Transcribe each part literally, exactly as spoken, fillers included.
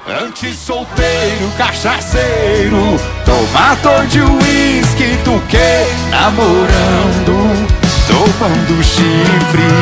Antes solteiro, cachaceiro, tomador de uísque, tu que namorando, tomando chifre.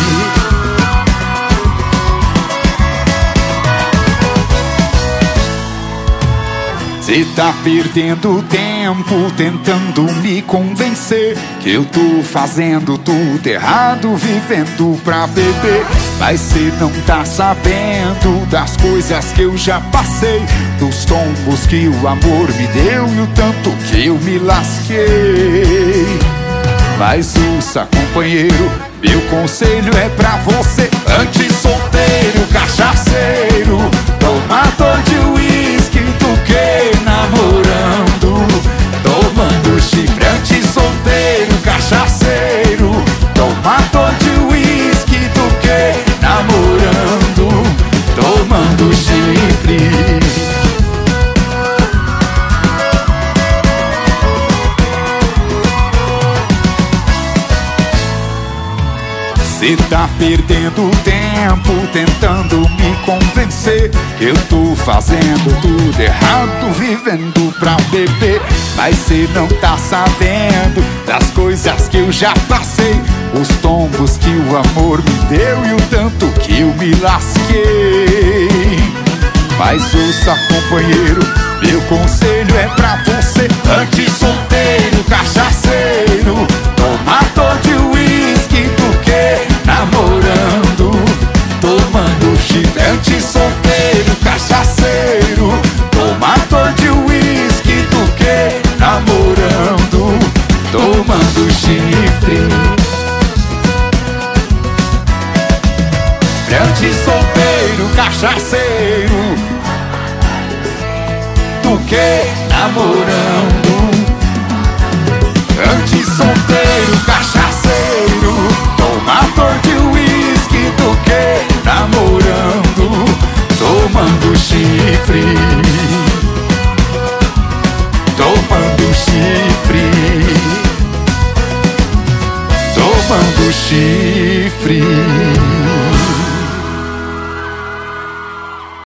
Cê tá perdendo tempo tentando me convencer que eu tô fazendo tudo errado, vivendo pra beber. Mas cê não tá sabendo das coisas que eu já passei, dos tombos que o amor me deu e o tanto que eu me lasquei. Mas ouça, companheiro, meu conselho é pra você. Antes solteiro, cachaceiro, tomador de uísque, tu que namorando, tomando chifre. Antes solteiro, cachaceiro, tomador de uísque, tu que namorando, tomando chifre. Cê tá perdendo tempo tentando me convencer que eu tô fazendo tudo errado, vivendo pra beber. Mas cê não tá sabendo das coisas que eu já passei, os tombos que o amor me deu e o tanto que eu me lasquei. Mas ouça, companheiro, meu conselho é pra você. Antes solteiro, cachaceiro, tomador de uísque, tu que namorando, tomando chifre. Antes solteiro, cachaceiro, tomador de uísque, tu que namorando, tomando chifre. Antes solteiro, cachaceiro, tu que namorando. Antes solteiro, cachaceiro, tomador de uísque, tu que namorando, tomando chifre, tomando chifre, tomando chifre.